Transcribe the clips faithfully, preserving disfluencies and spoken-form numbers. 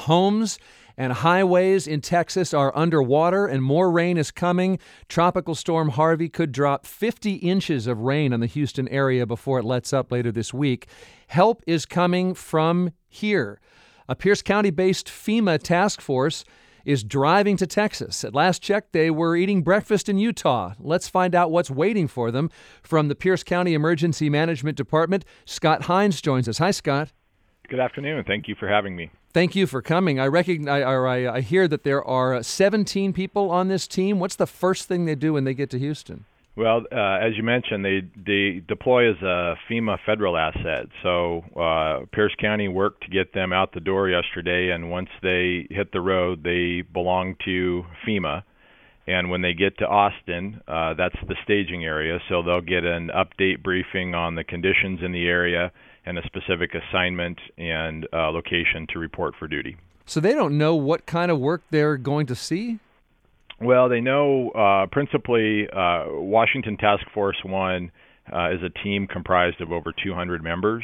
homes and highways in Texas are underwater, and more rain is coming. Tropical Storm Harvey could drop fifty inches of rain on the Houston area before it lets up later this week. Help is coming from here. A Pierce County-based FEMA task force is driving to Texas. At last check, they were eating breakfast in Utah. Let's find out what's waiting for them. From the Pierce County Emergency Management Department, Scott Hines joins us. Hi, Scott. Good afternoon. Thank you for having me. Thank you for coming. I recognize, or I, I hear that there are seventeen people on this team. What's the first thing they do when they get to Houston? Well, uh, as you mentioned, they they deploy as a FEMA federal asset. So uh, Pierce County worked to get them out the door yesterday, and once they hit the road, they belong to FEMA. And when they get to Austin, uh, that's the staging area, so they'll get an update briefing on the conditions in the area and a specific assignment and uh, location to report for duty. So they don't know what kind of work they're going to see? Well, they know uh, principally uh, Washington Task Force One uh, is a team comprised of over two hundred members,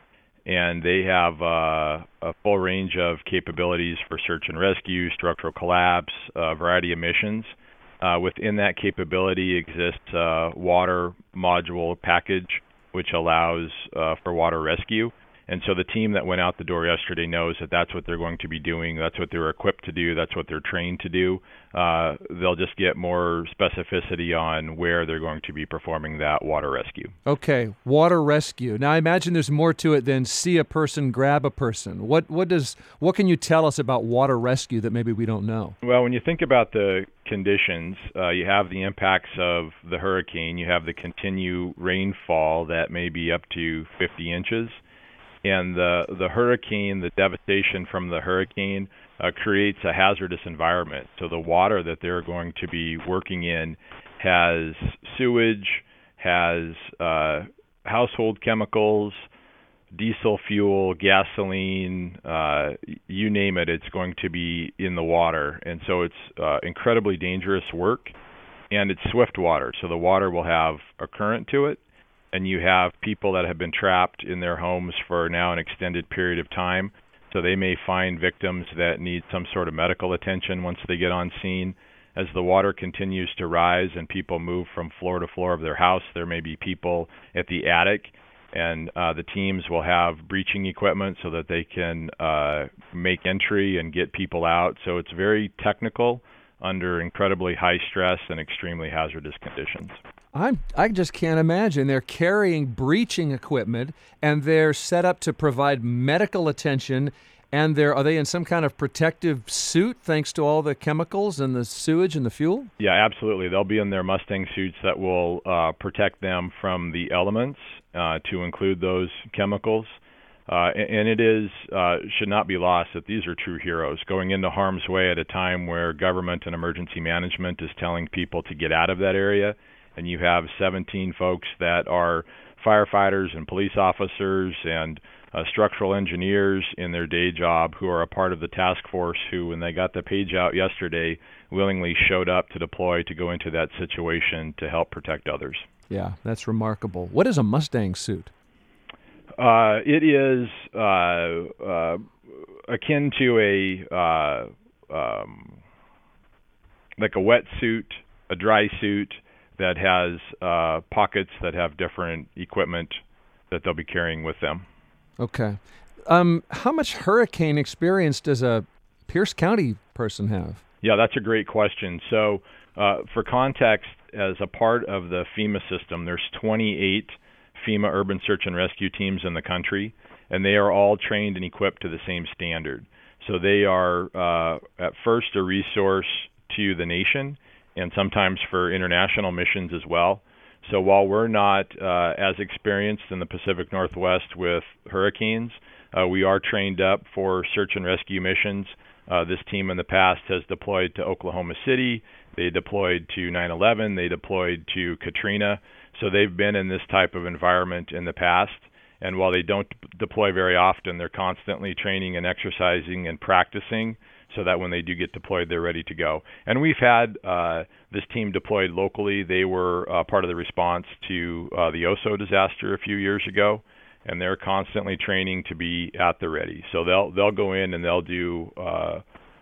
and they have uh, a full range of capabilities for search and rescue, structural collapse, a variety of missions. Uh, within that capability exists a water module package, which allows uh, for water rescue. And so the team that went out the door yesterday knows that that's what they're going to be doing. That's what they're equipped to do. That's what they're trained to do. Uh, they'll just get more specificity on where they're going to be performing that water rescue. Okay, water rescue. Now, I imagine there's more to it than see a person, grab a person. What what does what can you tell us about water rescue that maybe we don't know? Well, when you think about the conditions, uh, you have the impacts of the hurricane. You have the continued rainfall that may be up to fifty inches. And the the hurricane, the devastation from the hurricane uh, creates a hazardous environment. So the water that they're going to be working in has sewage, has uh, household chemicals, diesel fuel, gasoline, uh, you name it, it's going to be in the water. And so it's uh, incredibly dangerous work, and it's swift water. So the water will have a current to it. And you have people that have been trapped in their homes for now an extended period of time. So they may find victims that need some sort of medical attention once they get on scene. As the water continues to rise and people move from floor to floor of their house, there may be people at the attic, and uh, the teams will have breaching equipment so that they can uh, make entry and get people out. So it's very technical under incredibly high stress and extremely hazardous conditions. I'm, I just can't imagine. They're carrying breaching equipment, and they're set up to provide medical attention, and they're are they in some kind of protective suit thanks to all the chemicals and the sewage and the fuel? Yeah, absolutely. They'll be in their Mustang suits that will uh, protect them from the elements, uh, to include those chemicals. Uh, and it is uh, should not be lost that these are true heroes going into harm's way at a time where government and emergency management is telling people to get out of that area. And you have seventeen folks that are firefighters and police officers and uh, structural engineers in their day job who are a part of the task force who, when they got the page out yesterday, willingly showed up to deploy to go into that situation to help protect others. Yeah, that's remarkable. What is a Mustang suit? Uh, it is uh, uh, akin to a uh, um, like a wetsuit, a dry suit, that has uh, pockets that have different equipment that they'll be carrying with them. Okay. Um, how much hurricane experience does a Pierce County person have? Yeah, that's a great question. So uh, for context, as a part of the FEMA system, there's twenty-eight FEMA urban search and rescue teams in the country, and they are all trained and equipped to the same standard. So they are, uh, at first, a resource to the nation, and sometimes for international missions as well. So while we're not uh, as experienced in the Pacific Northwest with hurricanes, uh, we are trained up for search and rescue missions. Uh, this team in the past has deployed to Oklahoma City. They deployed to nine eleven. They deployed to Katrina. So they've been in this type of environment in the past. And while they don't deploy very often, they're constantly training and exercising and practicing so that when they do get deployed, they're ready to go. And we've had uh, this team deployed locally. They were uh, part of the response to uh, the Oso disaster a few years ago. and they're constantly training to be at the ready. So they'll they'll go in and they'll do uh,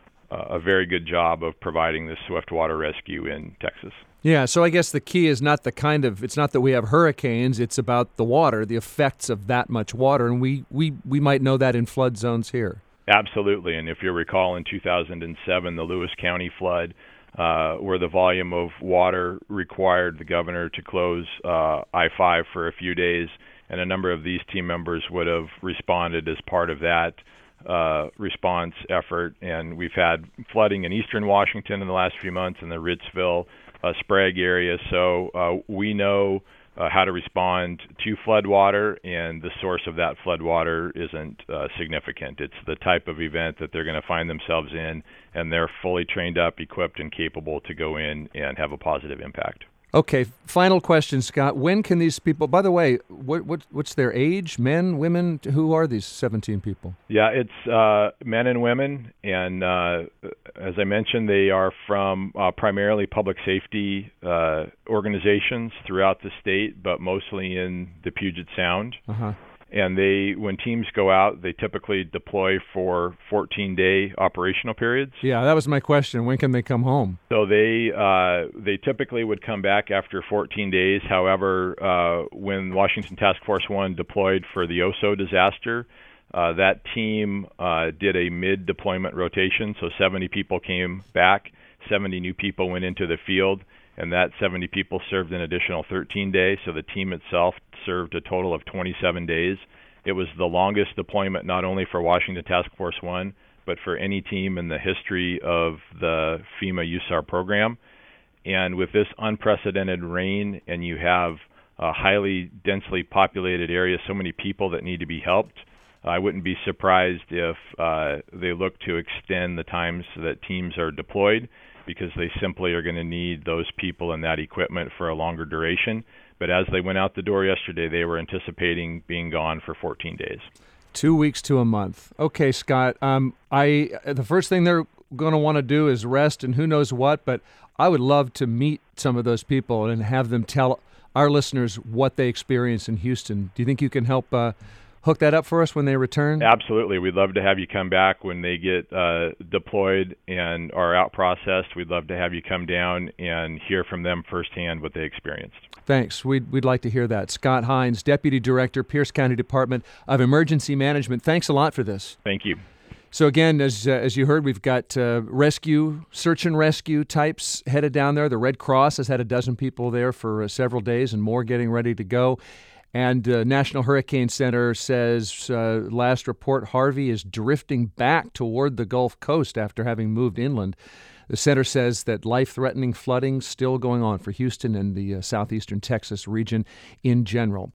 a very good job of providing this swift water rescue in Texas. Yeah, so I guess the key is not the kind of, it's not that we have hurricanes, it's about the water, the effects of that much water, and we, we, we might know that in flood zones here. Absolutely, and if you recall in two thousand seven, the Lewis County flood, uh, where the volume of water required the governor to close uh, I five for a few days, and a number of these team members would have responded as part of that uh, response effort, and we've had flooding in eastern Washington in the last few months in the Ritzville, Uh, Sprague area, so uh, we know uh, how to respond to floodwater, and the source of that floodwater isn't uh, significant. It's the type of event that they're going to find themselves in, and they're fully trained up, equipped, and capable to go in and have a positive impact. Okay, final question, Scott. When can these people, by the way, what, what what's their age? Men, women? Who are these seventeen people? Yeah, it's uh, men and women, and uh, as I mentioned, they are from uh, primarily public safety uh, organizations throughout the state, but mostly in the Puget Sound. Uh-huh. And they, when teams go out, they typically deploy for fourteen-day operational periods. Yeah, that was my question. When can they come home? So they uh, they typically would come back after fourteen days. However, uh, when Washington Task Force One deployed for the Oso disaster, uh, that team uh, did a mid-deployment rotation. So seventy people came back, seventy new people went into the field, and that seventy people served an additional thirteen days. So the team itself served a total of twenty-seven days. It was the longest deployment not only for Washington Task Force One, but for any team in the history of the FEMA U S A R program. And with this unprecedented rain, and you have a highly densely populated area, so many people that need to be helped, I wouldn't be surprised if uh, they look to extend the times that teams are deployed, because they simply are going to need those people and that equipment for a longer duration. But as they went out the door yesterday, they were anticipating being gone for fourteen days. Two weeks to a month. Okay, Scott. Um, I the first thing they're going to want to do is rest and who knows what, but I would love to meet some of those people and have them tell our listeners what they experienced in Houston. Do you think you can help uh, hook that up for us when they return? Absolutely. We'd love to have you come back when they get uh, deployed and are out processed. We'd love to have you come down and hear from them firsthand what they experienced. Thanks. We'd, we'd like to hear that. Scott Hines, Deputy Director, Pierce County Department of Emergency Management. Thanks a lot for this. Thank you. So again, as uh, as you heard, we've got uh, rescue, search and rescue types headed down there. The Red Cross has had a dozen people there for uh, several days and more getting ready to go. And uh, National Hurricane Center says, uh, last report, Harvey is drifting back toward the Gulf Coast after having moved inland. The center says that life-threatening flooding still going on for Houston and the uh, southeastern Texas region in general.